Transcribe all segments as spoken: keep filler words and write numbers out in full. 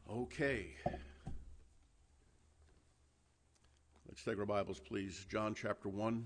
Okay. Let's take our Bibles, please. John chapter one.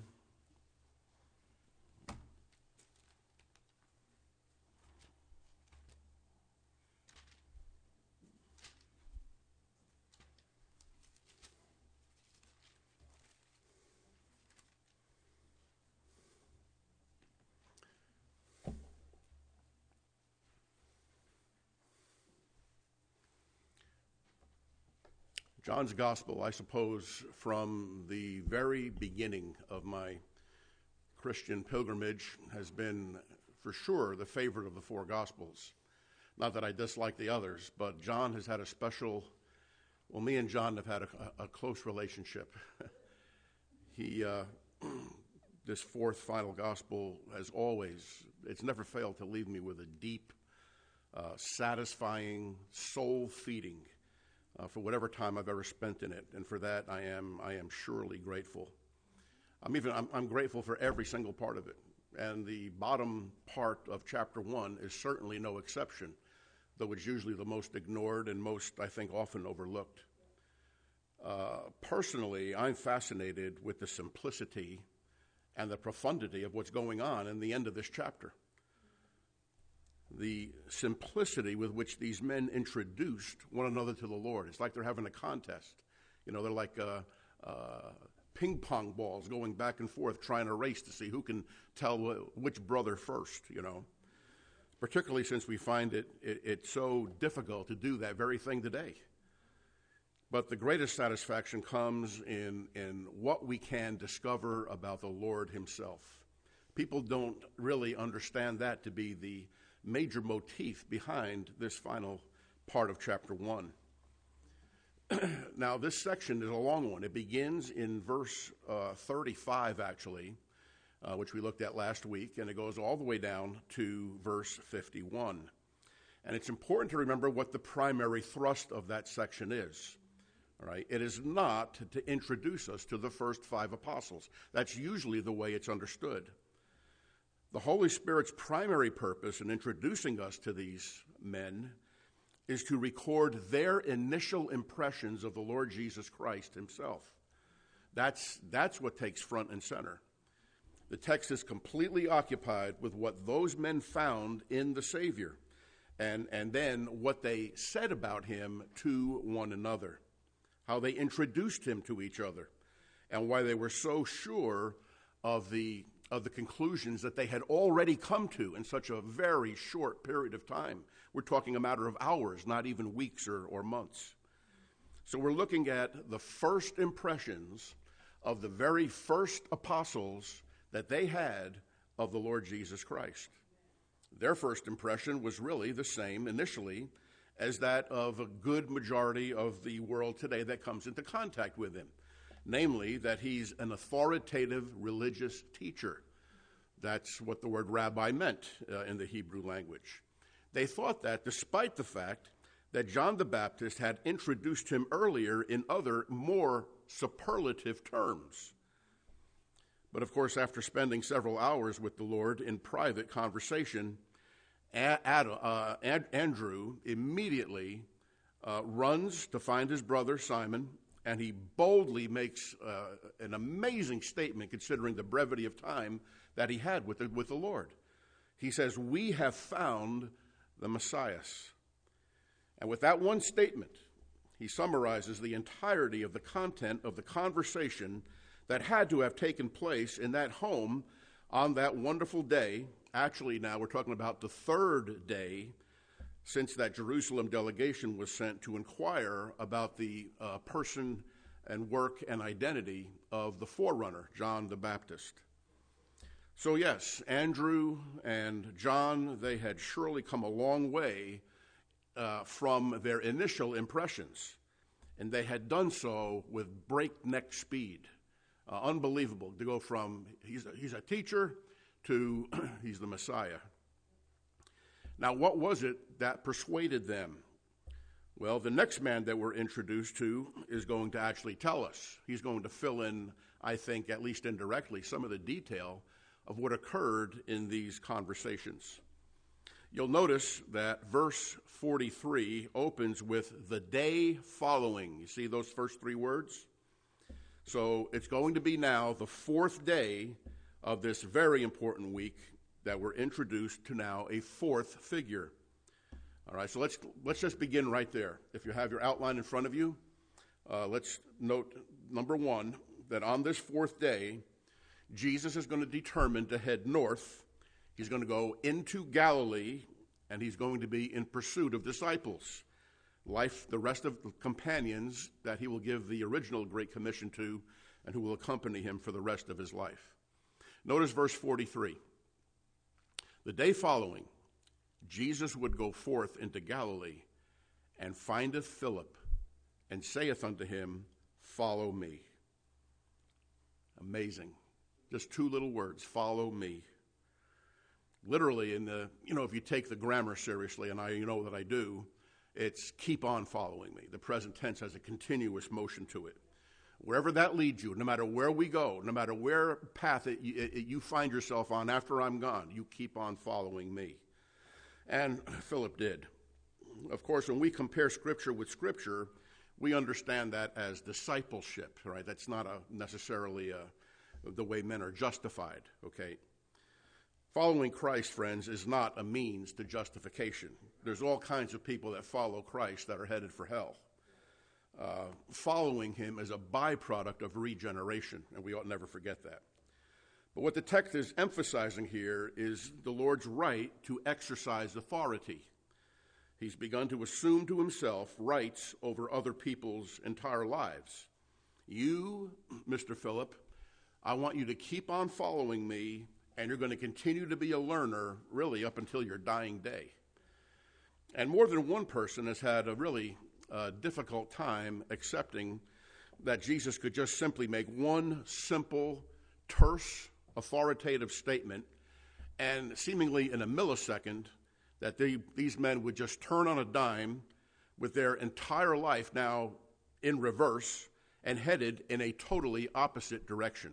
John's Gospel, I suppose, from the very beginning of my Christian pilgrimage, has been for sure the favorite of the four Gospels. Not that I dislike the others, but John has had a special, well, me and John have had a, a close relationship. he, uh, this fourth final Gospel has always, it's never failed to leave me with a deep, uh, satisfying, soul-feeding Uh, for whatever time I've ever spent in it, and for that I am I am surely grateful. I'm even I'm, I'm grateful for every single part of it, and the bottom part of chapter one is certainly no exception, though it's usually the most ignored and most, I think, often overlooked. Uh, personally, I'm fascinated with the simplicity and the profundity of what's going on in the end of this chapter. The simplicity with which these men introduced one another to the Lord. It's like they're having a contest. You know, they're like uh, uh, ping pong balls going back and forth trying to race to see who can tell which brother first, you know. Particularly since we find it, it it's so difficult to do that very thing today. But the greatest satisfaction comes in, in what we can discover about the Lord himself. People don't really understand that to be the major motif behind this final part of chapter one. Now, this section is a long one. It begins in verse uh, thirty-five, actually, uh, which we looked at last week, and it goes all the way down to verse fifty-one. And it's important to remember what the primary thrust of that section is. All right? It is not to introduce us to the first five apostles. That's usually the way it's understood. The Holy Spirit's primary purpose in introducing us to these men is to record their initial impressions of the Lord Jesus Christ himself. That's, that's what takes front and center. The text is completely occupied with what those men found in the Savior, and, and then what they said about him to one another, how they introduced him to each other, and why they were so sure of the of the conclusions that they had already come to in such a very short period of time. We're talking a matter of hours, not even weeks or, or months. So we're looking at the first impressions of the very first apostles that they had of the Lord Jesus Christ. Their first impression was really the same initially as that of a good majority of the world today that comes into contact with him. Namely, that he's an authoritative religious teacher. That's what the word rabbi meant uh, in the Hebrew language. They thought that despite the fact that John the Baptist had introduced him earlier in other, more superlative terms. But of course, after spending several hours with the Lord in private conversation, Ad, uh, Ad, Andrew immediately uh, runs to find his brother Simon, and he boldly makes uh, an amazing statement considering the brevity of time that he had with the, with the Lord. He says, "We have found the Messiah." And with that one statement, he summarizes the entirety of the content of the conversation that had to have taken place in that home on that wonderful day. Actually, now we're talking about the third day since that Jerusalem delegation was sent to inquire about the uh, person and work and identity of the forerunner, John the Baptist. So yes, Andrew and John, they had surely come a long way uh, from their initial impressions, and they had done so with breakneck speed. Uh, unbelievable to go from he's a, he's a teacher to he's the Messiah. Now, what was it that persuaded them? Well, the next man that we're introduced to is going to actually tell us. He's going to fill in, I think, at least indirectly, some of the detail of what occurred in these conversations. You'll notice that verse forty-three opens with the day following. You see those first three words? So it's going to be now the fourth day of this very important week that we're introduced to now a fourth figure. All right, so let's let's just begin right there. If you have your outline in front of you, uh, let's note, number one, that on this fourth day, Jesus is going to determine to head north. He's going to go into Galilee, and he's going to be in pursuit of disciples, life, the rest of the companions that he will give the original Great Commission to and who will accompany him for the rest of his life. Notice verse forty-three. The day following, Jesus would go forth into Galilee and findeth Philip and saith unto him, follow me. Amazing. Just two little words, follow me. Literally, in the, you know, if you take the grammar seriously, and I, you know that I do, it's keep on following me. The present tense has a continuous motion to it. Wherever that leads you, no matter where we go, no matter where path it, it, it, you find yourself on after I'm gone, you keep on following me. And Philip did. Of course, when we compare Scripture with Scripture, we understand that as discipleship, right? That's not a, necessarily a, the way men are justified, okay? Following Christ, friends, is not a means to justification. There's all kinds of people that follow Christ that are headed for hell. Uh, following him is a byproduct of regeneration, and we ought never forget that. But what the text is emphasizing here is the Lord's right to exercise authority. He's begun to assume to himself rights over other people's entire lives. You, Mister Philip, I want you to keep on following me, and you're going to continue to be a learner really up until your dying day. And more than one person has had a really uh, difficult time accepting that Jesus could just simply make one simple, terse, authoritative statement, and seemingly in a millisecond, that they, these men would just turn on a dime with their entire life now in reverse and headed in a totally opposite direction.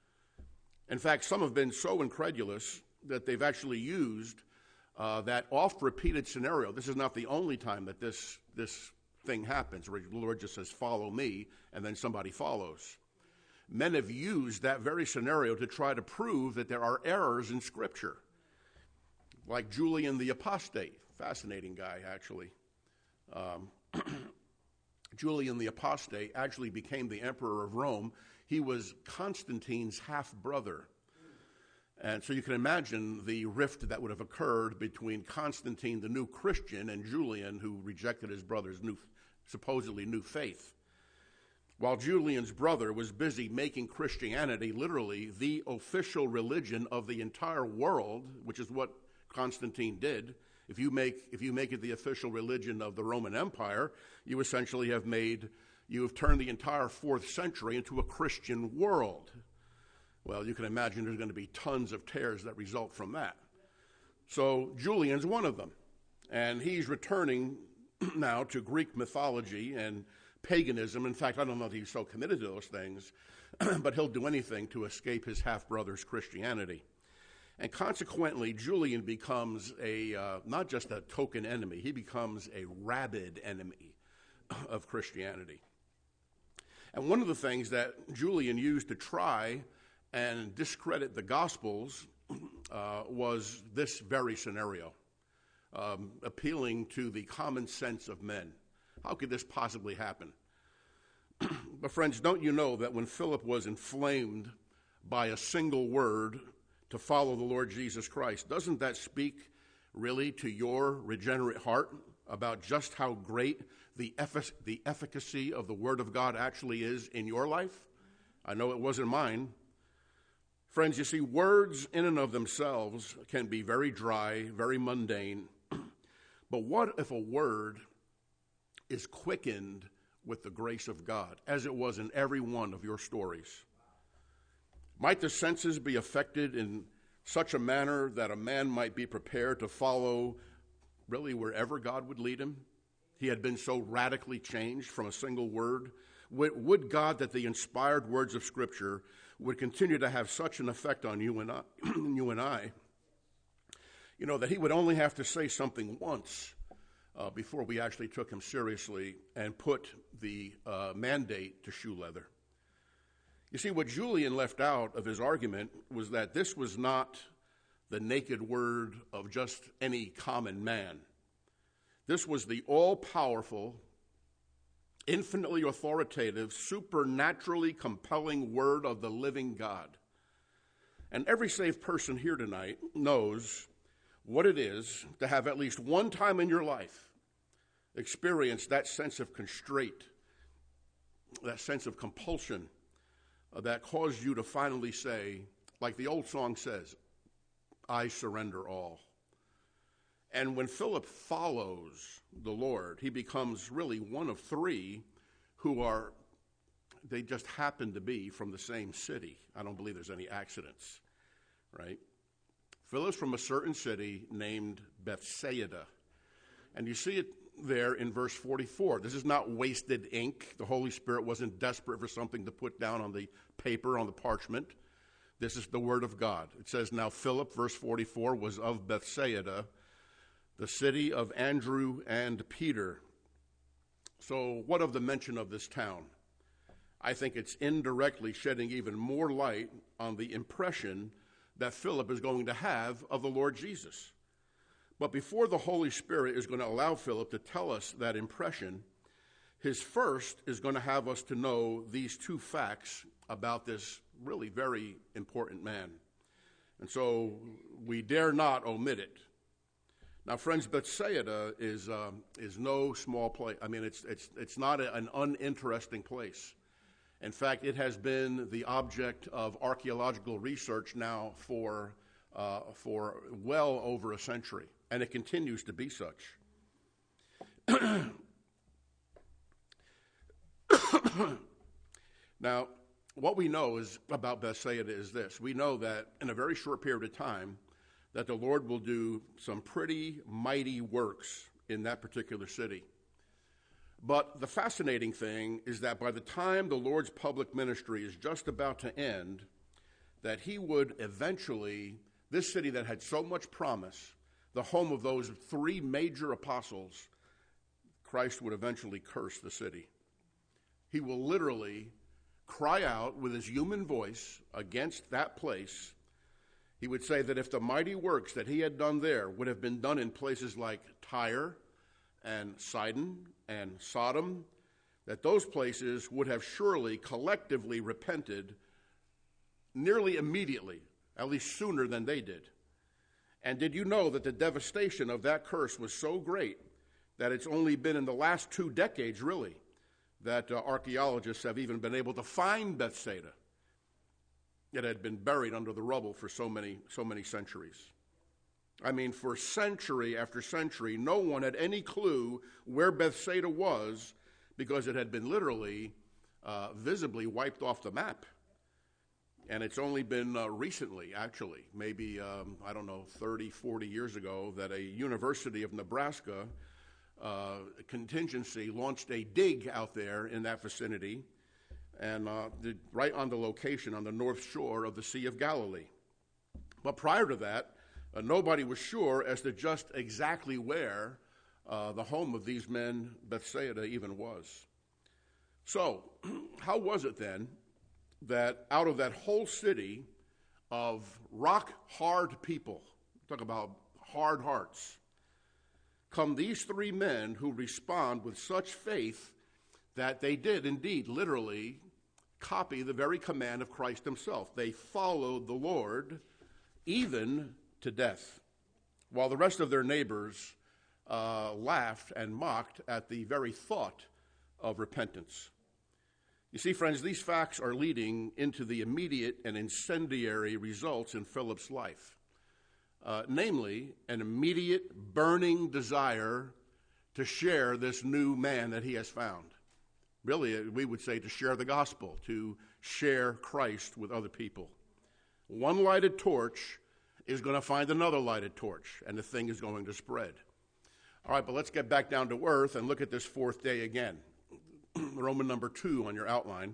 In fact, some have been so incredulous that they've actually used uh, that oft-repeated scenario. This is not the only time that this, this thing happens, where the Lord just says, follow me, and then somebody follows. Men have used that very scenario to try to prove that there are errors in Scripture. Like Julian the Apostate, fascinating guy, actually. Um, Julian the Apostate actually became the emperor of Rome. He was Constantine's half-brother. And so you can imagine the rift that would have occurred between Constantine, the new Christian, and Julian, who rejected his brother's new, supposedly new faith. While Julian's brother was busy making Christianity literally the official religion of the entire world, which is what Constantine did. If you make, if you make it the official religion of the Roman Empire, you essentially have made You have turned the entire fourth century into a Christian world. Well, you can imagine there's going to be tons of tears that result from that. So Julian's one of them. And he's returning now to Greek mythology and paganism. In fact, I don't know if he's so committed to those things, but he'll do anything to escape his half-brother's Christianity. And consequently, Julian becomes a uh, not just a token enemy, he becomes a rabid enemy of Christianity. And one of the things that Julian used to try and discredit the Gospels uh, was this very scenario, um, appealing to the common sense of men. How could this possibly happen? But friends, don't you know that when Philip was inflamed by a single word to follow the Lord Jesus Christ, doesn't that speak really to your regenerate heart about just how great the, effic- the efficacy of the Word of God actually is in your life? I know it wasn't mine. Friends, you see, words in and of themselves can be very dry, very mundane. But what if a word is quickened with the grace of God, as it was in every one of your stories? Might the senses be affected in such a manner that a man might be prepared to follow really wherever God would lead him? He had been so radically changed from a single word. Would God that the inspired words of Scripture would continue to have such an effect on you and I, you and I, you know, that he would only have to say something once uh, before we actually took him seriously and put the uh, mandate to shoe leather. You see, what Julian left out of his argument was that this was not the naked word of just any common man. This was the all-powerful, infinitely authoritative, supernaturally compelling word of the living God. And every saved person here tonight knows what it is to have at least one time in your life experienced that sense of constraint, that sense of compulsion uh, that caused you to finally say, like the old song says, I surrender all. And when Philip follows the Lord, he becomes really one of three who are, they just happen to be from the same city. I don't believe there's any accidents, right? Philip's from a certain city named Bethsaida. And you see it there in verse forty-four. This is not wasted ink. The Holy Spirit wasn't desperate for something to put down on the paper, on the parchment. This is the word of God. It says, now Philip, verse forty-four, was of Bethsaida, the city of Andrew and Peter. So what of the mention of this town? I think it's indirectly shedding even more light on the impression that Philip is going to have of the Lord Jesus. But before the Holy Spirit is going to allow Philip to tell us that impression, his first is going to have us to know these two facts about this really very important man. And so we dare not omit it. Now, friends, Bethsaida is uh, is no small place. I mean, it's it's it's not a, an uninteresting place. In fact, it has been the object of archaeological research now for uh, for well over a century, and it continues to be such. Now, what we know is about Bethsaida is this: we know that in a very short period of time, that the Lord will do some pretty mighty works in that particular city. But the fascinating thing is that by the time the Lord's public ministry is just about to end, that he would eventually, this city that had so much promise, the home of those three major apostles, Christ would eventually curse the city. He will literally cry out with his human voice against that place. He would say that if the mighty works that he had done there would have been done in places like Tyre and Sidon and Sodom, that those places would have surely collectively repented nearly immediately, at least sooner than they did. And did you know that the devastation of that curse was so great that it's only been in the last two decades, really, that uh, archaeologists have even been able to find Bethsaida? It had been buried under the rubble for so many, so many centuries. I mean, for century after century, no one had any clue where Bethsaida was because it had been literally, uh, visibly wiped off the map. And it's only been uh, recently, actually, maybe, um, I don't know, thirty, forty years ago, that a University of Nebraska uh, contingency launched a dig out there in that vicinity, and uh, the, right on the location on the north shore of the Sea of Galilee. But prior to that, uh, nobody was sure as to just exactly where uh, the home of these men, Bethsaida, even was. So, how was it then that out of that whole city of rock-hard people, talk about hard hearts, come these three men who respond with such faith that they did indeed literally copy the very command of Christ himself. They followed the Lord even to death, while the rest of their neighbors uh, laughed and mocked at the very thought of repentance. You see, friends, these facts are leading into the immediate and incendiary results in Philip's life, uh, namely an immediate burning desire to share this new man that he has found. Really, we would say to share the gospel, to share Christ with other people. One lighted torch is going to find another lighted torch, and the thing is going to spread. All right, but let's get back down to earth and look at this fourth day again. Roman number two on your outline.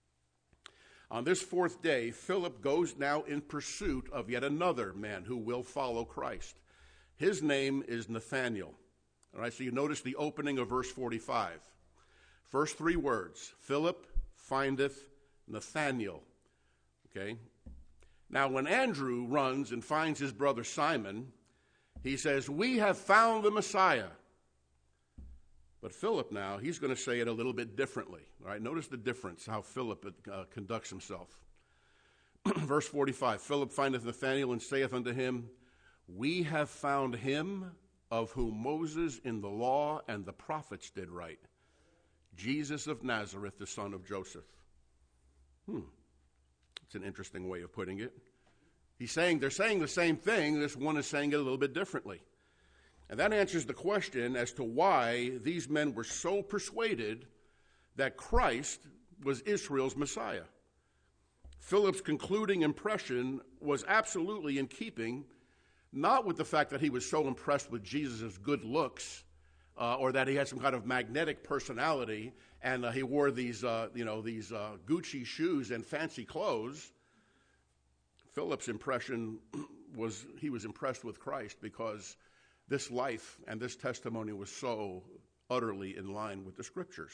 On this fourth day, Philip goes now in pursuit of yet another man who will follow Christ. His name is Nathanael. All right, so you notice the opening of verse forty-five. First three words, Philip findeth Nathanael. Okay? Now, when Andrew runs and finds his brother Simon, he says, we have found the Messiah. But Philip now, he's going to say it a little bit differently. All right, notice the difference, how Philip uh, conducts himself. Verse forty-five, Philip findeth Nathanael and saith unto him, we have found him of whom Moses in the law and the prophets did write, Jesus of Nazareth, the son of Joseph. Hmm. It's an interesting way of putting it. He's saying, they're saying the same thing, this one is saying it a little bit differently. And that answers the question as to why these men were so persuaded that Christ was Israel's Messiah. Philip's concluding impression was absolutely in keeping, not with the fact that he was so impressed with Jesus' good looks, uh, or that he had some kind of magnetic personality, and uh, he wore these, uh, you know, these uh, Gucci shoes and fancy clothes. Philip's impression was he was impressed with Christ because this life and this testimony was so utterly in line with the Scriptures.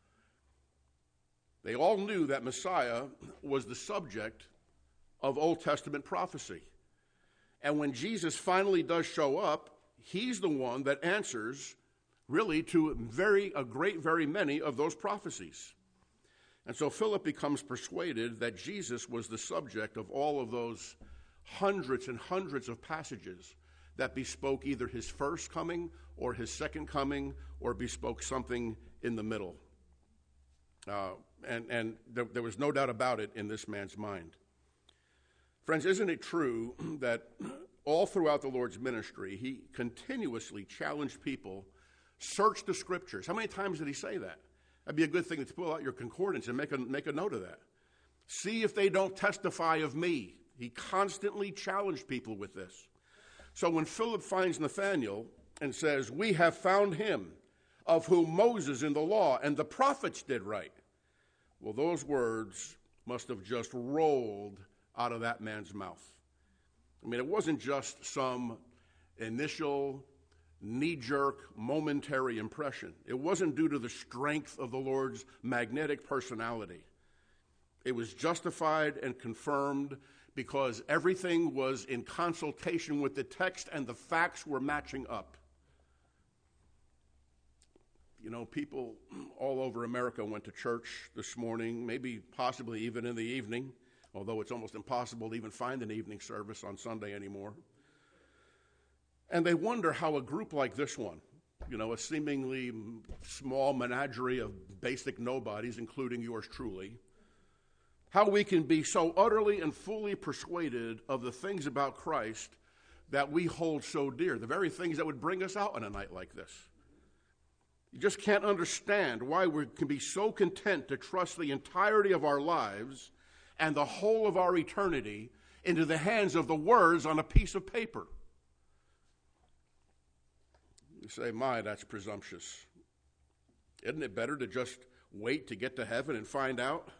They all knew that Messiah was the subject of Old Testament prophecy. And when Jesus finally does show up, he's the one that answers really to very a great, very many of those prophecies. And so Philip becomes persuaded that Jesus was the subject of all of those hundreds and hundreds of passages that bespoke either his first coming or his second coming or bespoke something in the middle. Uh, and and there, there was no doubt about it in this man's mind. Friends, isn't it true that all throughout the Lord's ministry, he continuously challenged people, search the Scriptures? How many times did he say that? That'd be a good thing to pull out your concordance and make a, make a note of that. See if they don't testify of me. He constantly challenged people with this. So when Philip finds Nathanael and says, we have found him of whom Moses in the law and the prophets did write, well, those words must have just rolled out of that man's mouth. I mean, it wasn't just some initial knee-jerk, momentary impression. It wasn't due to the strength of the Lord's magnetic personality. It was justified and confirmed because everything was in consultation with the text and the facts were matching up. You know, people all over America went to church this morning, maybe possibly even in the evening, although it's almost impossible to even find an evening service on Sunday anymore. And they wonder how a group like this one, you know, a seemingly small menagerie of basic nobodies, including yours truly, how we can be so utterly and fully persuaded of the things about Christ that we hold so dear, the very things that would bring us out on a night like this. You just can't understand why we can be so content to trust the entirety of our lives and the whole of our eternity into the hands of the words on a piece of paper. You say, my, that's presumptuous. Isn't it better to just wait to get to heaven and find out?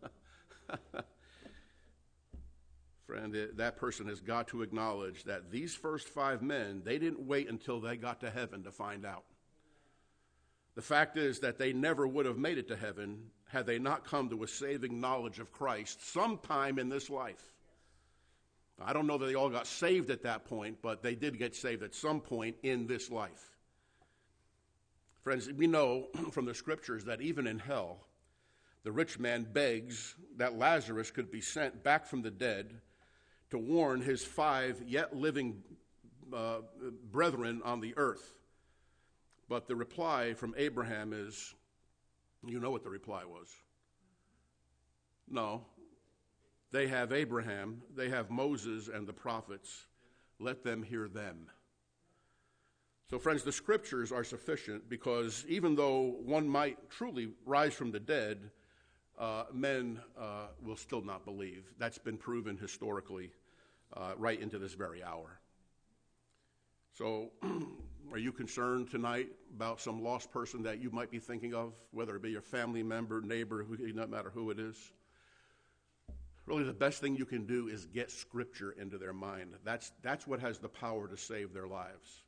Friend, that person has got to acknowledge that these first five men, they didn't wait until they got to heaven to find out. The fact is that they never would have made it to heaven had they not come to a saving knowledge of Christ sometime in this life. I don't know that they all got saved at that point, but they did get saved at some point in this life. Friends, we know from the Scriptures that even in hell, the rich man begs that Lazarus could be sent back from the dead to warn his five yet living uh, brethren on the earth. But the reply from Abraham is, you know what the reply was. No. They have Abraham, they have Moses and the prophets. Let them hear them. So, friends, the Scriptures are sufficient because even though one might truly rise from the dead, uh, men uh, will still not believe. That's been proven historically uh, right into this very hour. So, are you concerned tonight about some lost person that you might be thinking of, whether it be your family member, neighbor, who, no matter who it is? Really, the best thing you can do is get Scripture into their mind. That's, that's what has the power to save their lives.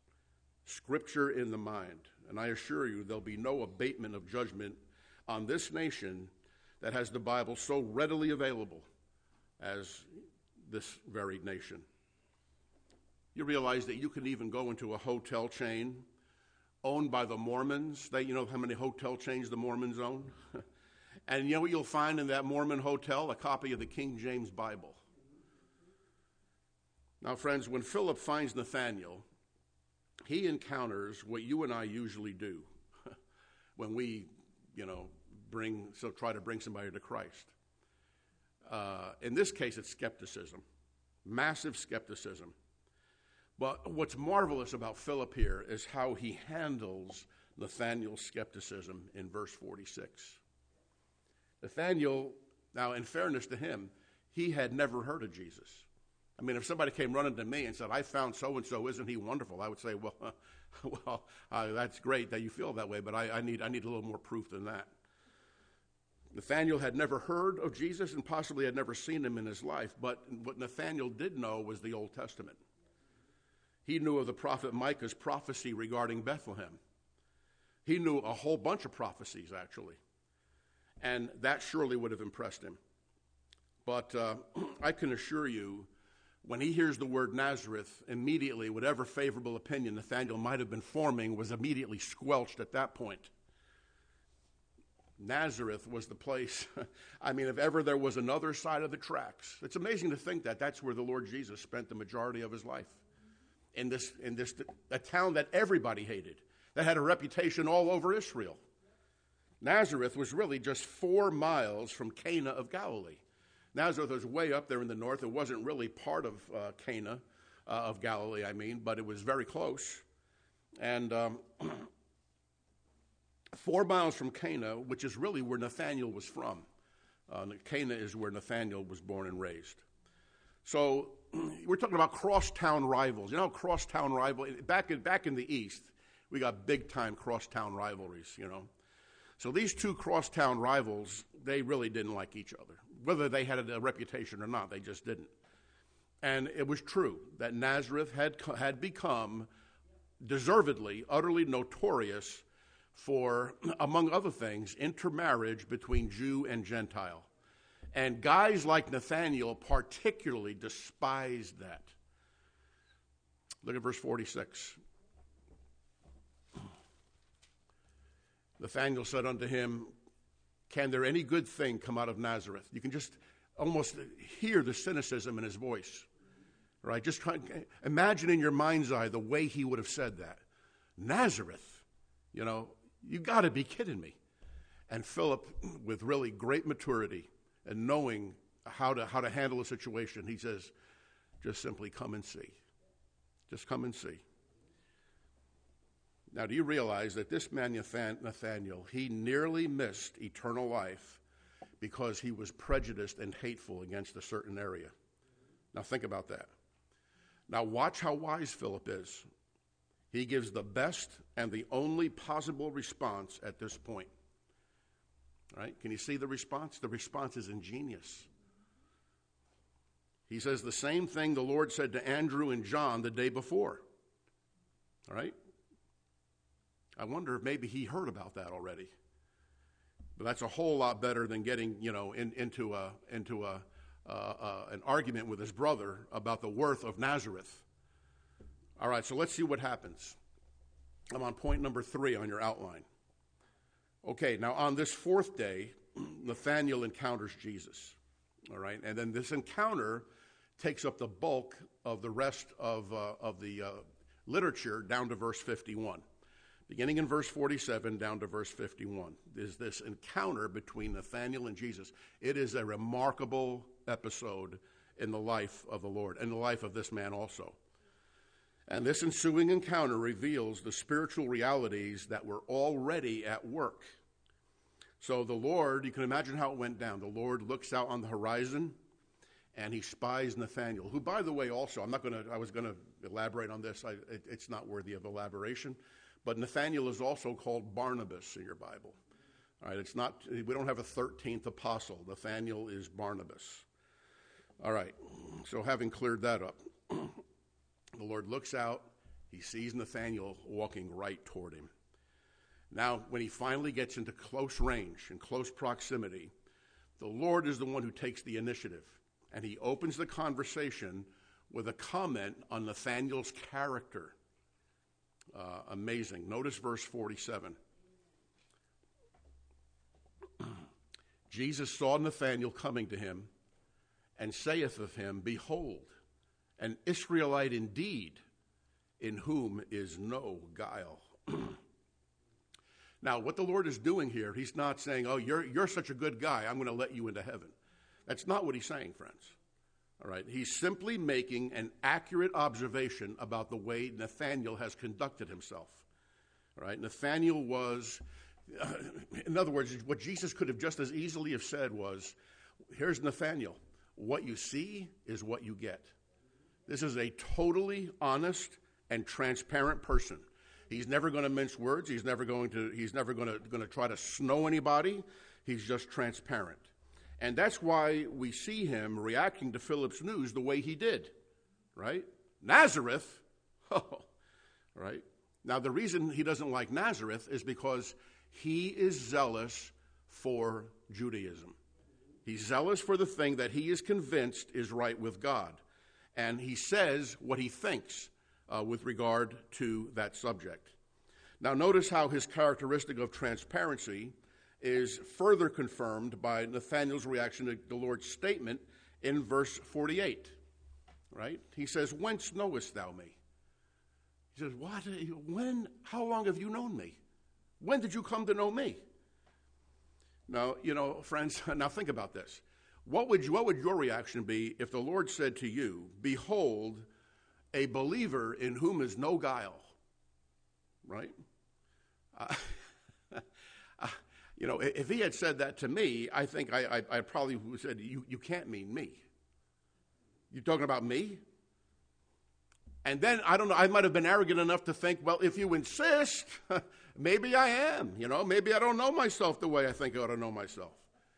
Scripture in the mind. And I assure you, there'll be no abatement of judgment on this nation that has the Bible so readily available as this very nation. You realize that you can even go into a hotel chain owned by the Mormons. They, you know how many hotel chains the Mormons own? And you know what you'll find in that Mormon hotel? A copy of the King James Bible. Now, friends, when Philip finds Nathanael, he encounters what you and I usually do when we, you know, bring, so try to bring somebody to Christ. Uh, in this case, it's skepticism, massive skepticism. But what's marvelous about Philip here is how he handles Nathanael's skepticism in verse forty-six. Nathanael, now in fairness to him, he had never heard of Jesus. I mean, if somebody came running to me and said, I found so-and-so, isn't he wonderful? I would say, well, uh, well, uh, that's great that you feel that way, but I, I need I need a little more proof than that. Nathanael had never heard of Jesus and possibly had never seen him in his life, but what Nathanael did know was the Old Testament. He knew of the prophet Micah's prophecy regarding Bethlehem. He knew a whole bunch of prophecies, actually, and that surely would have impressed him. But uh, I can assure you, when he hears the word Nazareth, immediately, whatever favorable opinion Nathanael might have been forming was immediately squelched at that point. Nazareth was the place, I mean, if ever there was another side of the tracks. It's amazing to think that that's where the Lord Jesus spent the majority of his life. In this, in this, a town that everybody hated, that had a reputation all over Israel. Nazareth was really just four miles from Cana of Galilee. Nazareth was way up there in the north. It wasn't really part of uh, Cana uh, of Galilee, I mean, but it was very close. And um, four miles from Cana, which is really where Nathanael was from. Uh, Cana is where Nathanael was born and raised. So we're talking about crosstown rivals. You know, crosstown rival back in back in the East, we got big-time crosstown rivalries, you know. So these two crosstown rivals, they really didn't like each other. Whether they had a reputation or not, they just didn't. And it was true that Nazareth had had become deservedly, utterly notorious for, among other things, intermarriage between Jew and Gentile. And guys like Nathanael particularly despised that. Look at verse forty-six. Nathanael said unto him, can there any good thing come out of Nazareth? You can just almost hear the cynicism in his voice. Right? Just try, imagine in your mind's eye the way he would have said that. Nazareth, you know, you got to be kidding me. And Philip, with really great maturity, and knowing how to how to handle a situation, he says, just simply come and see. Just come and see. Now, do you realize that this man, Nathanael, he nearly missed eternal life because he was prejudiced and hateful against a certain area? Now, think about that. Now, watch how wise Philip is. He gives the best and the only possible response at this point. Right? Can you see the response? The response is ingenious. He says the same thing the Lord said to Andrew and John the day before. All right? I wonder if maybe he heard about that already. But that's a whole lot better than getting, you know, in, into a into a uh, uh, an argument with his brother about the worth of Nazareth. All right, so let's see what happens. I'm on point number three on your outline. Okay, now on this fourth day, Nathanael encounters Jesus, all right? And then this encounter takes up the bulk of the rest of, uh, of the uh, literature down to verse fifty-one. Beginning in verse forty-seven down to verse fifty-one is this encounter between Nathanael and Jesus. It is a remarkable episode in the life of the Lord, and the life of this man also. And this ensuing encounter reveals the spiritual realities that were already at work. So the Lord, you can imagine how it went down. The Lord looks out on the horizon, and he spies Nathanael, who, by the way, also, I'm not going to, I was going to elaborate on this. I, it, it's not worthy of elaboration. But Nathanael is also called Barnabas in your Bible. All right, it's not, we don't have a thirteenth apostle. Nathanael is Barnabas. All right, so having cleared that up, the Lord looks out He sees Nathanael walking right toward him. Now, when he finally gets into close range and close proximity, the Lord is the one who takes the initiative, and he opens the conversation with a comment on Nathanael's character. Uh, amazing. Notice verse forty-seven. Jesus saw Nathanael coming to him, and saith of him, Behold, an Israelite indeed, in whom is no guile. Now, what the Lord is doing here, he's not saying, oh, you're, you're such a good guy, I'm going to let you into heaven. That's not what he's saying, friends. All right? He's simply making an accurate observation about the way Nathanael has conducted himself. All right? Nathanael was, uh, in other words, what Jesus could have just as easily have said was, here's Nathanael. What you see is what you get. This is a totally honest and transparent person. He's never going to mince words. He's never going to, he's never going to, going to try to snow anybody. He's just transparent. And that's why we see him reacting to Philip's news the way he did, right? Nazareth, oh, right? Now, the reason he doesn't like Nazareth is because he is zealous for Judaism. He's zealous for the thing that he is convinced is right with God. And he says what he thinks uh, with regard to that subject. Now, notice how his characteristic of transparency is further confirmed by Nathanael's reaction to the Lord's statement in verse forty-eight, right? He says, Whence knowest thou me? He says, what? When? How long have you known me? When did you come to know me? Now, you know, friends, now think about this. What would, you, what would your reaction be if the Lord said to you, Behold, a believer in whom is no guile, right? Uh, uh, you know, if he had said that to me, I think I, I, I probably would have said, you, you can't mean me. You talking about me? And then, I don't know, I might have been arrogant enough to think, well, if you insist, maybe I am, you know, maybe I don't know myself the way I think I ought to know myself.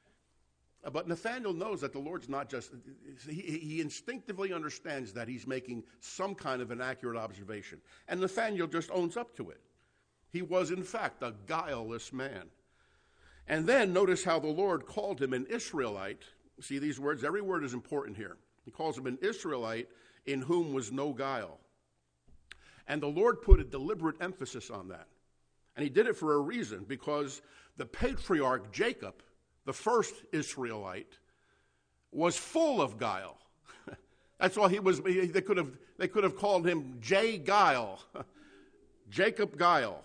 But Nathanael knows that the Lord's not just, he, he instinctively understands that he's making some kind of an accurate observation. And Nathanael just owns up to it. He was, in fact, a guileless man. And then notice how the Lord called him an Israelite. See these words? Every word is important here. He calls him an Israelite in whom was no guile. And the Lord put a deliberate emphasis on that. And he did it for a reason, because the patriarch Jacob, the first Israelite, was full of guile. That's why he was, they could have, they could have called him J. Guile, Jacob Guile.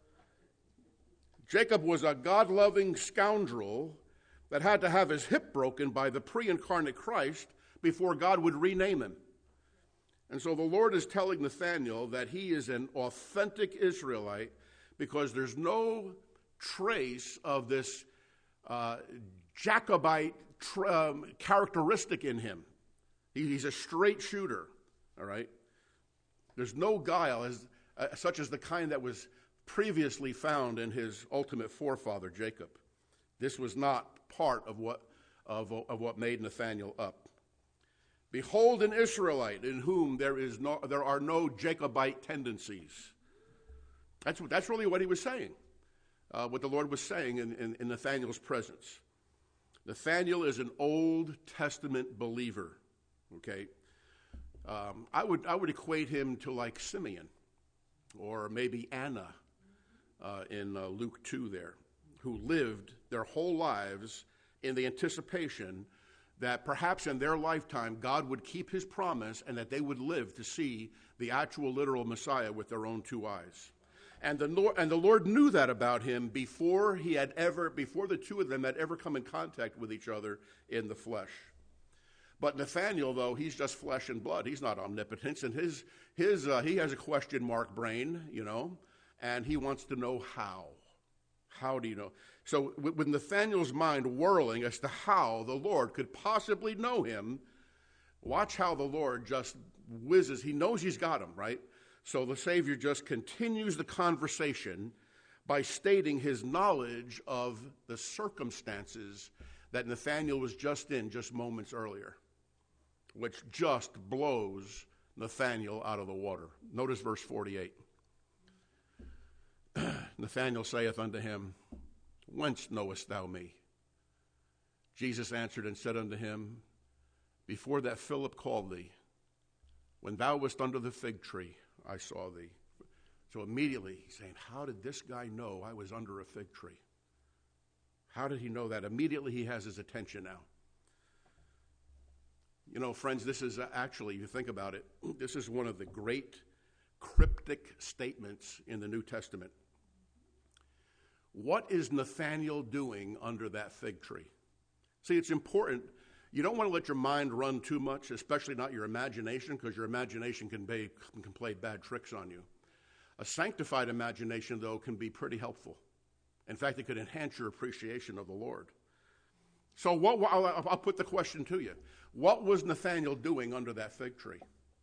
Jacob was a God-loving scoundrel that had to have his hip broken by the pre-incarnate Christ before God would rename him. And so the Lord is telling Nathanael that he is an authentic Israelite because there's no trace of this uh, Jacobite tr- um, characteristic in him. He, he's a straight shooter, all right? There's no guile, as, uh, such as the kind that was previously found in his ultimate forefather, Jacob. This was not part of what, of, of what made Nathanael up. Behold an Israelite in whom there is no, there are no Jacobite tendencies. That's, that's really what he was saying, uh, what the Lord was saying in, in, in Nathanael's presence. Nathanael is an Old Testament believer, okay? Um, I would, I would equate him to like Simeon or maybe Anna uh, in uh, Luke two there, who lived their whole lives in the anticipation that perhaps in their lifetime God would keep his promise and that they would live to see the actual literal Messiah with their own two eyes. And the Lord, and the Lord knew that about him before he had ever, before the two of them had ever come in contact with each other in the flesh. But Nathanael, though, he's just flesh and blood. He's not omnipotent, and his his uh, he has a question mark brain, you know, and he wants to know how. How do you know? So with Nathanael's mind whirling as to how the Lord could possibly know him, watch how the Lord just whizzes. He knows he's got him, right? So the Savior just continues the conversation by stating his knowledge of the circumstances that Nathanael was just in just moments earlier, which just blows Nathanael out of the water. Notice verse forty-eight. Nathanael saith unto him, Whence knowest thou me? Jesus answered and said unto him, Before that Philip called thee, when thou wast under the fig tree, I saw thee. So immediately he's saying, how did this guy know I was under a fig tree? How did he know that? Immediately he has his attention now. You know, friends, this is actually, if you think about it, this is one of the great cryptic statements in the New Testament. What is Nathanael doing under that fig tree? See, it's important. You don't want to let your mind run too much, especially not your imagination, because your imagination can, be, can play bad tricks on you. A sanctified imagination, though, can be pretty helpful. In fact, it could enhance your appreciation of the Lord. So what, I'll, I'll put the question to you. What was Nathanael doing under that fig tree?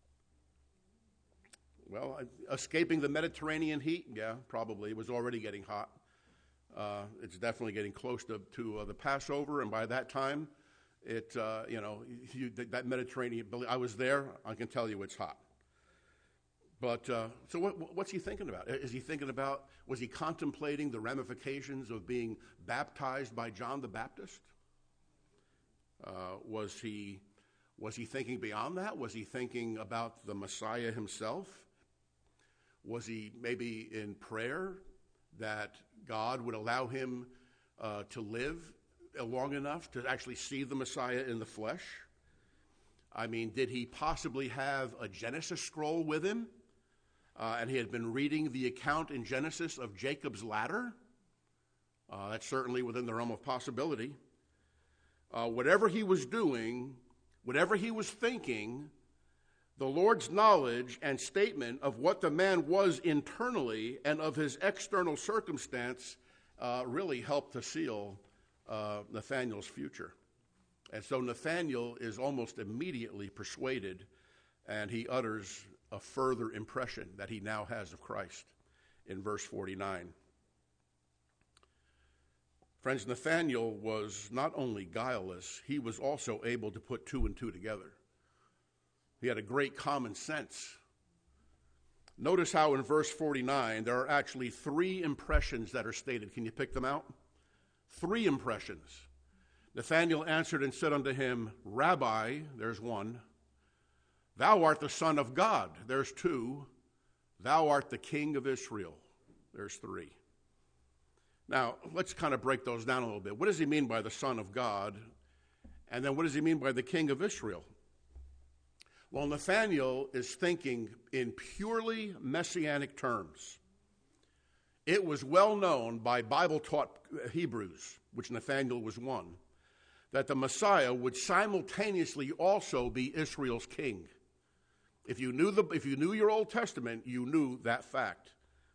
Well, escaping the Mediterranean heat? Yeah, probably. It was already getting hot. Uh, it's definitely getting close to, to uh, the Passover, and by that time, it uh, you know you, that Mediterranean. I was there. I can tell you it's hot. But uh, so what, what's he thinking about? Is he thinking about? Was he contemplating the ramifications of being baptized by John the Baptist? Uh, was he was he thinking beyond that? Was he thinking about the Messiah himself? Was he maybe in prayer that God would allow him uh, to live long enough to actually see the Messiah in the flesh? I mean, did he possibly have a Genesis scroll with him? Uh, and he had been reading the account in Genesis of Jacob's ladder? Uh, that's certainly within the realm of possibility. Uh, whatever he was doing, whatever he was thinking, the Lord's knowledge and statement of what the man was internally and of his external circumstance uh, really helped to seal uh, Nathanael's future. And so Nathanael is almost immediately persuaded, and he utters a further impression that he now has of Christ in verse forty-nine. Friends, Nathanael was not only guileless, he was also able to put two and two together. He had a great common sense. Notice how in verse forty-nine there are actually three impressions that are stated. Can you pick them out? Three impressions. Nathanael answered and said unto him, Rabbi, there's one. Thou art the Son of God, there's two. Thou art the King of Israel, there's three. Now, let's kind of break those down a little bit. What does he mean by the Son of God? And then what does he mean by the King of Israel? Well, Nathanael is thinking in purely messianic terms. It was well known by Bible-taught Hebrews, which Nathanael was one, that the Messiah would simultaneously also be Israel's king. If you knew the, if you knew your Old Testament, you knew that fact.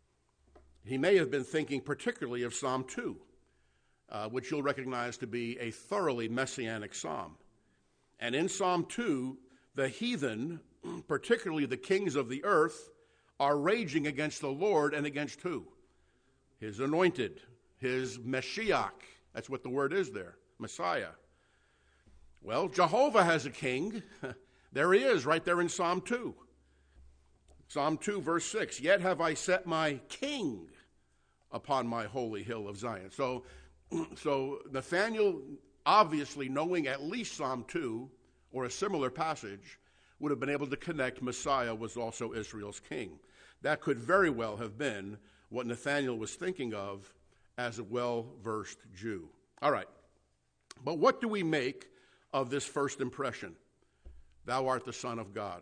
He may have been thinking particularly of Psalm two, uh, which you'll recognize to be a thoroughly messianic psalm. And in Psalm two, the heathen, particularly the kings of the earth, are raging against the Lord and against who? His anointed, his Mashiach. That's what the word is there, Messiah. Well, Jehovah has a king. There he is, right there in Psalm two. Psalm two, verse six, Yet have I set my king upon my holy hill of Zion. So, so Nathanael, obviously knowing at least Psalm two, or a similar passage, would have been able to connect Messiah was also Israel's king. That could very well have been what Nathanael was thinking of as a well-versed Jew. All right, but what do we make of this first impression? Thou art the Son of God.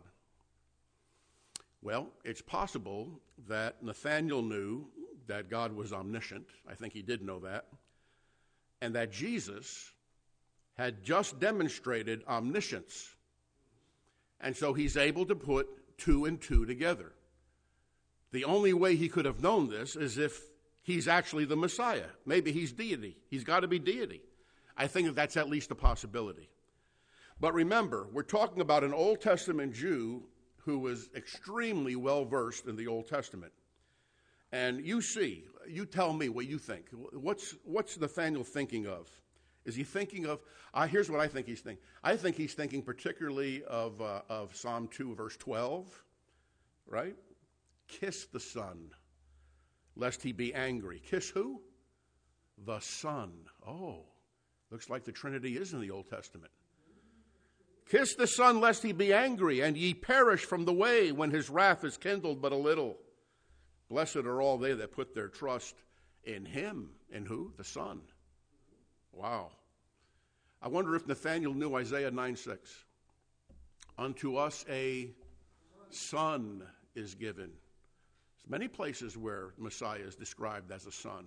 Well, it's possible that Nathanael knew that God was omniscient. I think he did know that. And that Jesus had just demonstrated omniscience. And so he's able to put two and two together. The only way he could have known this is if he's actually the Messiah. Maybe he's deity. He's got to be deity. I think that that's at least a possibility. But remember, we're talking about an Old Testament Jew who was extremely well-versed in the Old Testament. And you see, you tell me what you think. What's, what's Nathanael thinking of Is he thinking of, uh, here's what I think he's thinking. I think he's thinking particularly of, uh, of Psalm two, verse twelve, right? Kiss the Son, lest he be angry. Kiss who? The Son. Oh, looks like the Trinity is in the Old Testament. Kiss the Son, lest he be angry, and ye perish from the way when his wrath is kindled but a little. Blessed are all they that put their trust in him. In who? The Son. Wow. I wonder if Nathanael knew Isaiah nine six. Unto us a son is given. There's many places where Messiah is described as a son.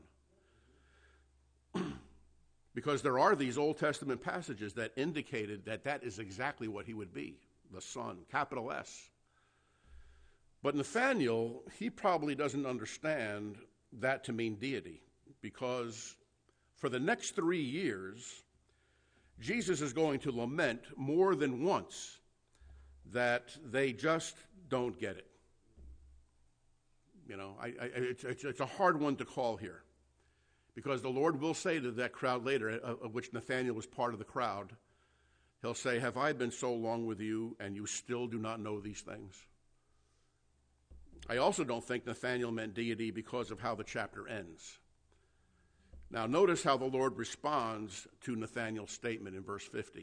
Because there are these Old Testament passages that indicated that that is exactly what he would be, the Son, capital S. But Nathanael, he probably doesn't understand that to mean deity, because for the next three years, Jesus is going to lament more than once that they just don't get it. You know, I, I, it's, it's, it's a hard one to call here, because the Lord will say to that crowd later, of which Nathanael was part of the crowd, he'll say, have I been so long with you, and you still do not know these things? I also don't think Nathanael meant deity because of how the chapter ends. Now, notice how the Lord responds to Nathanael's statement in verse fifty.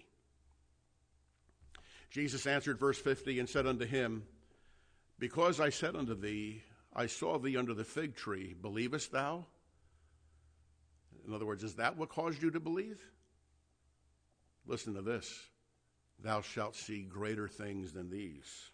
Jesus answered, verse fifty, and said unto him, because I said unto thee, I saw thee under the fig tree, believest thou? In other words, is that what caused you to believe? Listen to this. Thou shalt see greater things than these.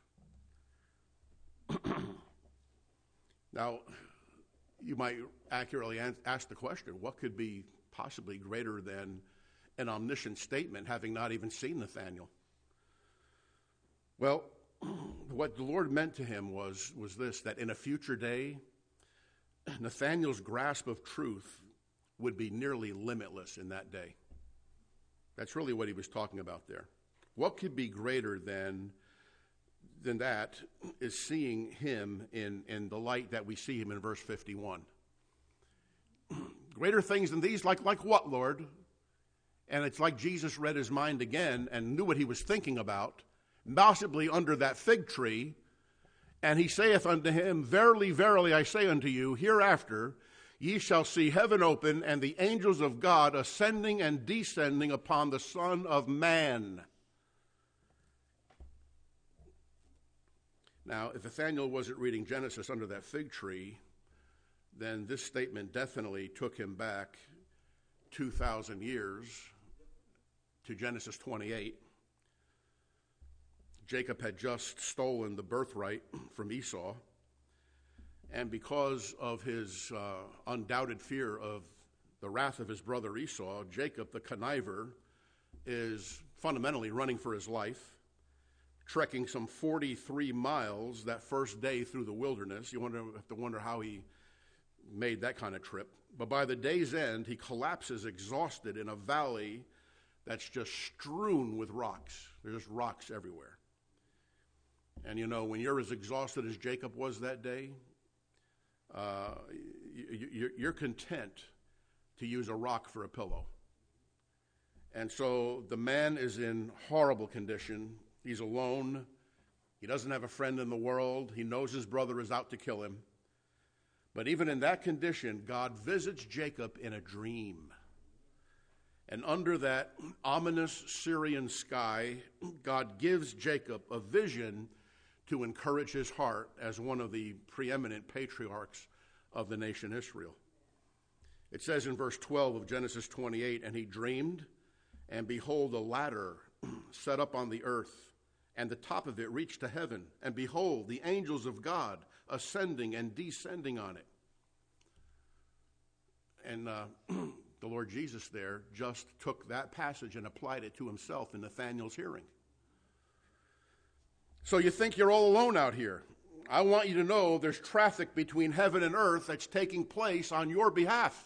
Now, you might accurately ask the question, what could be possibly greater than an omniscient statement, having not even seen Nathanael? Well, what the Lord meant to him was, was this, that in a future day, Nathanael's grasp of truth would be nearly limitless in that day. That's really what he was talking about there. What could be greater than, than that is seeing him in, in the light that we see him in verse fifty-one. Greater things than these, like, like what, Lord? And it's like Jesus read his mind again and knew what he was thinking about, possibly under that fig tree. And he saith unto him, verily, verily, I say unto you, hereafter ye shall see heaven open, and the angels of God ascending and descending upon the Son of Man. Now, if Nathanael wasn't reading Genesis under that fig tree, then this statement definitely took him back two thousand years to Genesis twenty-eight. Jacob had just stolen the birthright from Esau, and because of his uh, undoubted fear of the wrath of his brother Esau, Jacob, the conniver, is fundamentally running for his life, trekking some forty-three miles that first day through the wilderness. You wonder, have to wonder how he made that kind of trip. But by the day's end, he collapses exhausted in a valley that's just strewn with rocks. There's just rocks everywhere. And you know, when you're as exhausted as Jacob was that day, uh, you, you're content to use a rock for a pillow. And so the man is in horrible condition. He's alone. He doesn't have a friend in the world. He knows his brother is out to kill him. But even in that condition, God visits Jacob in a dream. And under that ominous Syrian sky, God gives Jacob a vision to encourage his heart as one of the preeminent patriarchs of the nation Israel. It says in verse twelve of Genesis twenty-eight, and he dreamed, and behold, a ladder set up on the earth, and the top of it reached to heaven. And behold, the angels of God ascending and descending on it. And uh, the Lord Jesus there just took that passage and applied it to himself in Nathanael's hearing. So you think you're all alone out here. I want you to know there's traffic between heaven and earth that's taking place on your behalf.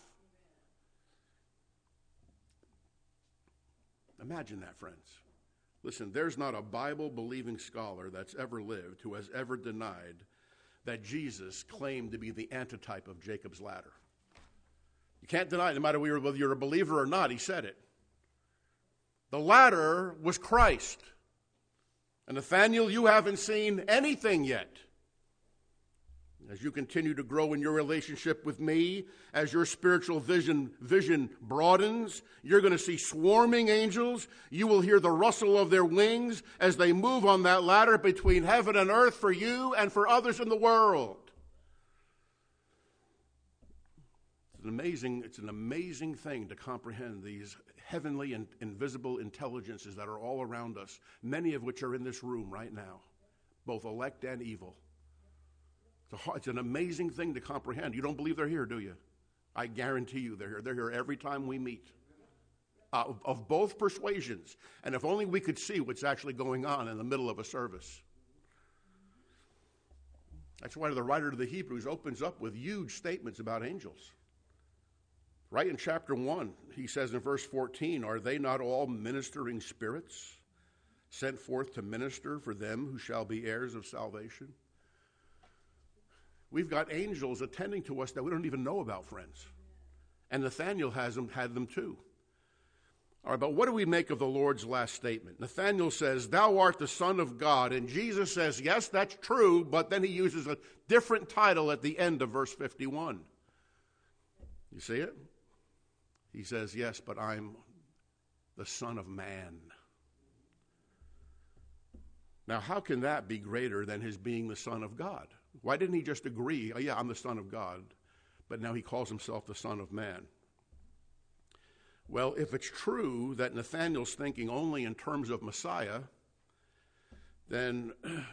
Imagine that, friends. Listen, there's not a Bible-believing scholar that's ever lived who has ever denied that Jesus claimed to be the antitype of Jacob's ladder. You can't deny it, no matter whether you're a believer or not, he said it. The latter was Christ. And Nathanael, you haven't seen anything yet. As you continue to grow in your relationship with me, as your spiritual vision, vision broadens, you're going to see swarming angels. You will hear the rustle of their wings as they move on that ladder between heaven and earth for you and for others in the world. It's an amazing, it's an amazing thing to comprehend these heavenly and invisible intelligences that are all around us, many of which are in this room right now, both elect and evil. It's, a, it's an amazing thing to comprehend. You don't believe they're here, do you? I guarantee you they're here. They're here every time we meet, uh, of, of both persuasions. And if only we could see what's actually going on in the middle of a service. That's why the writer to the Hebrews opens up with huge statements about angels. Right in chapter one, he says in verse fourteen, "Are they not all ministering spirits sent forth to minister for them who shall be heirs of salvation?" We've got angels attending to us that we don't even know about, friends. And Nathanael has them, had them too. All right, but what do we make of the Lord's last statement? Nathanael says, "Thou art the Son of God." And Jesus says, yes, that's true, but then he uses a different title at the end of verse fifty-one. You see it? He says, yes, but I'm the Son of Man. Now, how can that be greater than his being the Son of God? Why didn't he just agree, oh, yeah, I'm the Son of God, but now he calls himself the Son of Man? Well, if it's true that Nathanael's thinking only in terms of Messiah, then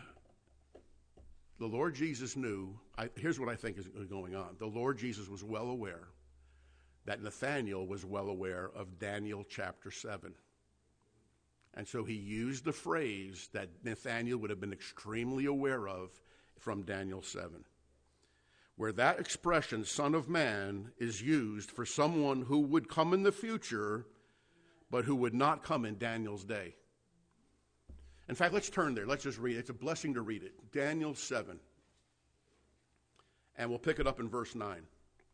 the Lord Jesus knew, I, here's what I think is going on. The Lord Jesus was well aware that Nathanael was well aware of Daniel chapter seven. And so he used the phrase that Nathanael would have been extremely aware of from Daniel seven, where that expression, Son of Man, is used for someone who would come in the future, but who would not come in Daniel's day. In fact, let's turn there. Let's just read it. It's a blessing to read it. Daniel seven. And we'll pick it up in verse nine.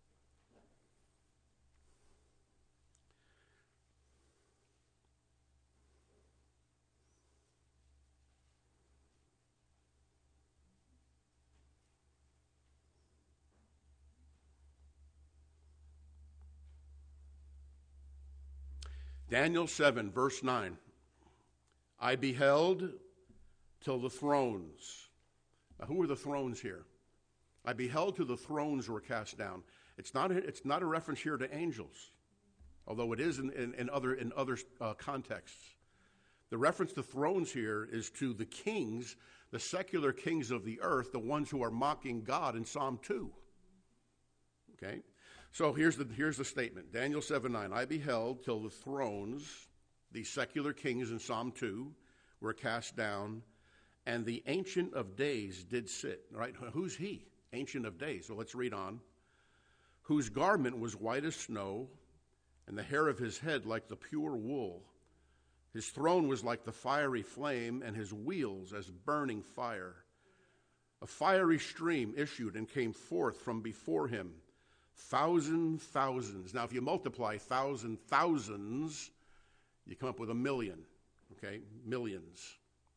Daniel seven, verse nine. "I beheld till the thrones." Now, who are the thrones here? "I beheld till the thrones were cast down." It's not, it's not a reference here to angels, although it is in, in, in other, in other uh, contexts. The reference to thrones here is to the kings, the secular kings of the earth, the ones who are mocking God in Psalm two. Okay? So here's the, here's the statement. Daniel seven nine, "I beheld till the thrones," the secular kings in Psalm two, "were cast down, and the Ancient of Days did sit." Right? Who's he? Ancient of Days. So let's read on. "Whose garment was white as snow, and the hair of his head like the pure wool. His throne was like the fiery flame, and his wheels as burning fire. A fiery stream issued and came forth from before him. Thousand thousands." Now, if you multiply thousand thousands, you come up with a million, okay? Millions.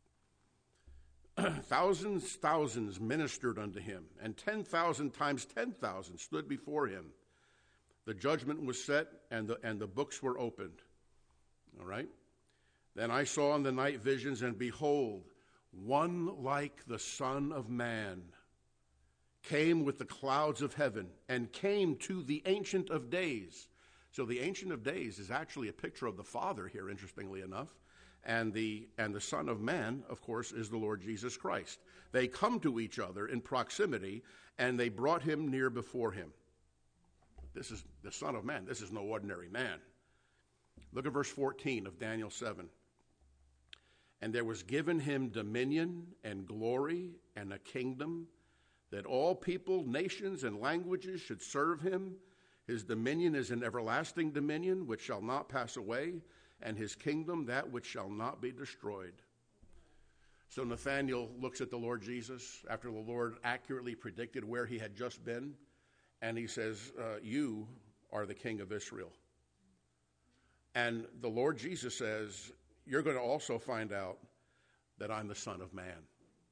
"Thousands, thousands ministered unto him, and ten thousand times ten thousand stood before him. The judgment was set, and the, and the books were opened." All right? "Then I saw in the night visions, and behold, one like the Son of Man came with the clouds of heaven, and came to the Ancient of Days." So the Ancient of Days is actually a picture of the Father here, interestingly enough. And the, and the Son of Man, of course, is the Lord Jesus Christ. They come to each other in proximity, and they brought him near before him. This is the Son of Man. This is no ordinary man. Look at verse fourteen of Daniel seven. "And there was given him dominion and glory and a kingdom, that all people, nations, and languages should serve him. His dominion is an everlasting dominion which shall not pass away, and his kingdom that which shall not be destroyed." So Nathanael looks at the Lord Jesus after the Lord accurately predicted where he had just been, and he says, uh, "You are the King of Israel." And the Lord Jesus says, you're going to also find out that I'm the Son of Man.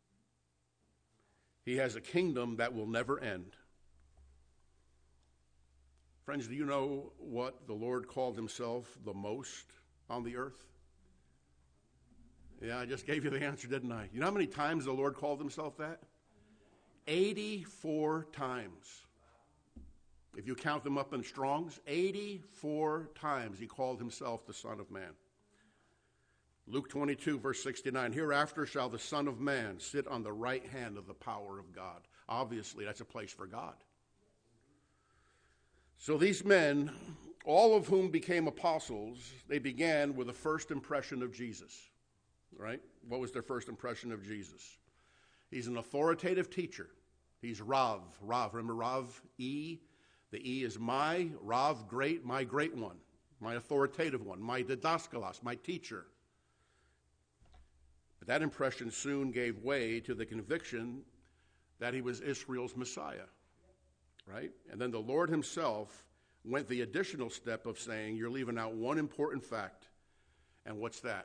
He has a kingdom that will never end. Friends, do you know what the Lord called himself the most on the earth? Yeah, I just gave you the answer, didn't I? You know how many times the Lord called himself that? eighty-four times. If you count them up in Strong's, eighty-four times he called himself the Son of Man. Luke twenty-two, verse sixty-nine, hereafter shall the Son of Man sit on the right hand of the power of God. Obviously, that's a place for God. So these men, all of whom became apostles, they began with a first impression of Jesus, right? What was their first impression of Jesus? He's an authoritative teacher. He's Rav. Rav, remember Rav, E? The E is my, Rav, great, my great one, my authoritative one, my didaskalos, my teacher. But that impression soon gave way to the conviction that he was Israel's Messiah, right? And then the Lord himself went the additional step of saying, you're leaving out one important fact. And what's that?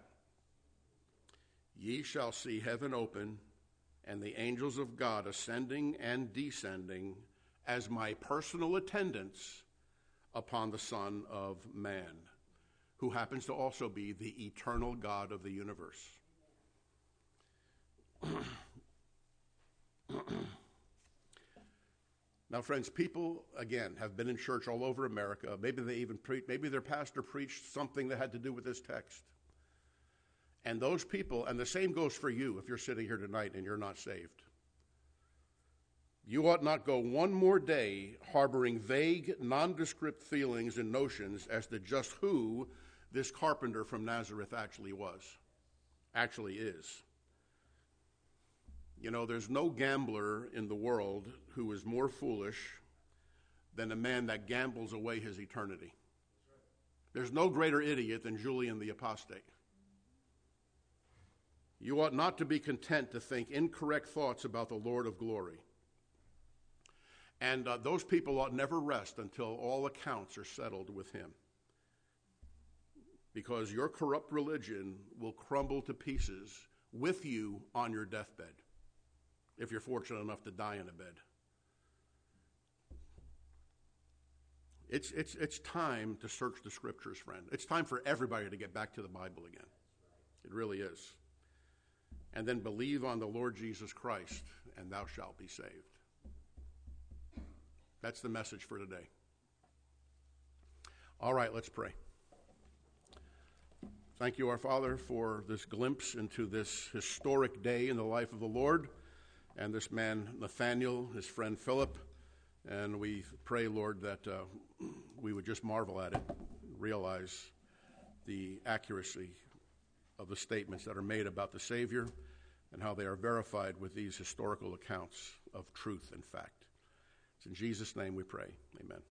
Ye shall see heaven open and the angels of God ascending and descending as my personal attendants upon the Son of Man, who happens to also be the eternal God of the universe. Now, friends, people, again, have been in church all over America. Maybe they even pre- maybe their pastor preached something that had to do with this text. And those people, and the same goes for you if you're sitting here tonight and you're not saved. You ought not go one more day harboring vague, nondescript feelings and notions as to just who this carpenter from Nazareth actually was, actually is. You know, there's no gambler in the world who is more foolish than a man that gambles away his eternity. There's no greater idiot than Julian the Apostate. You ought not to be content to think incorrect thoughts about the Lord of glory. And uh, those people ought never rest until all accounts are settled with him. Because your corrupt religion will crumble to pieces with you on your deathbed, if you're fortunate enough to die in a bed. It's, it's, it's time to search the scriptures, friend. It's time for everybody to get back to the Bible again. It really is. And then believe on the Lord Jesus Christ, and thou shalt be saved. That's the message for today. All right, let's pray. Thank you, our Father, for this glimpse into this historic day in the life of the Lord and this man, Nathaniel, his friend Philip. And we pray, Lord, that uh, we would just marvel at it, realize the accuracy of the statements that are made about the Savior and how they are verified with these historical accounts of truth and fact. It's in Jesus' name we pray. Amen.